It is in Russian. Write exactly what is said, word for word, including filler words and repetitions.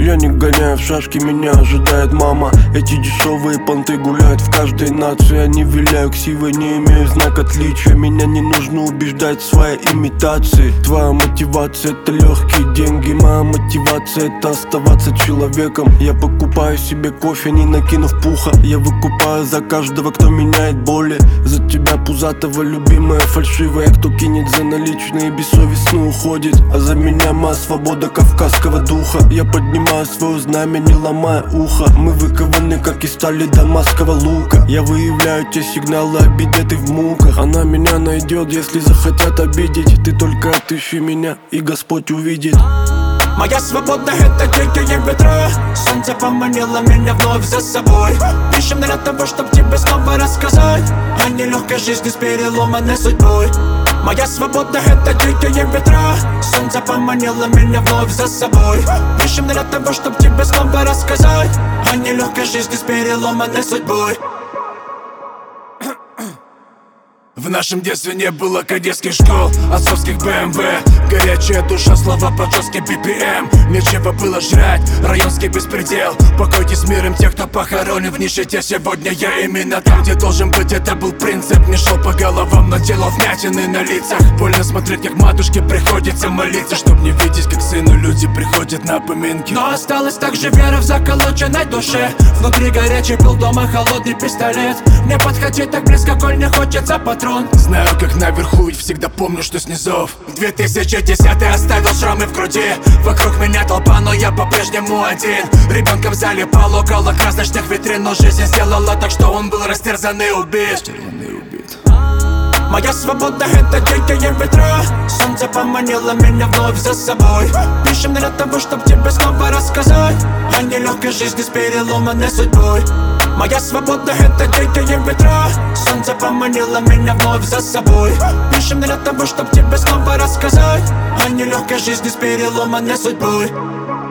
Я не гоняю в шашки, меня ожидает мама. Эти дешевые понты гуляют в каждой нации. Они виляю ксивой, не имею знак отличия. Меня не нужно убеждать в своей имитации. Твоя мотивация — это легкие деньги, моя мотивация — это оставаться человеком. Я покупаю себе кофе, не накинув пуха. Я выкупаю за каждого, кто меняет боли. За тебя, пузатого, любимая, фальшивая. Кто кинет за наличные, бессовестно уходит. А за меня моя свобода кавказского духа. Я поднимаю свое знамя, не ломая ухо. Мы выкованы, как из стали дамасского лука. Я выявляю те сигналы обиды, ты в муках. Она меня найдет, если захотят обидеть. Ты только отыщи меня, и Господь увидит. Моя свобода — это дикие ветра. Солнце поманило меня вновь за собой. Ищем для того, чтоб тебе снова рассказать о нелегкой жизни с переломанной судьбой. Моя свобода — это дикие ветра. Солнце поманило меня вновь за собой. Ищем для того, чтоб тебе снова рассказать о нелегкой жизни с переломанной судьбой. В нашем детстве не было кадетских школ, отцовских бэ эм вэ. Горячая душа, слова под жестким би пи эм. Нечего было жрать, районский беспредел. Покойтесь с миром тех, кто похоронен в нищете. Сегодня я именно там, где должен быть, это был принцип. Не шел по головам, но делал вмятины на лицах. Больно смотреть, как матушке приходится молиться, чтоб не видеть, как сыну люди приходят на поминки. Но осталась также вера в заколоченной душе. Внутри горячий был, дома холодный пистолет. Не подходи так близко, коль не хочется патрон. Знаю, как наверху, и всегда помню, что снизов. две тысячи десятый оставил шрамы в груди. Вокруг меня толпа, но я по-прежнему один. Ребенком залипал около красочных витрин, но жизнь сделала так, что он был растерзан и убит. Моя свобода — это дикие ветра. Солнце поманило меня вновь за собой. Ищем для того, чтоб тебе снова рассказать о нелегкой жизни с переломанной судьбой. Моя свобода — это дикие ветра. Солнце поманило меня вновь за собой. Ищем для того, чтоб тебе снова рассказать о нелегкой жизни с переломанной судьбой.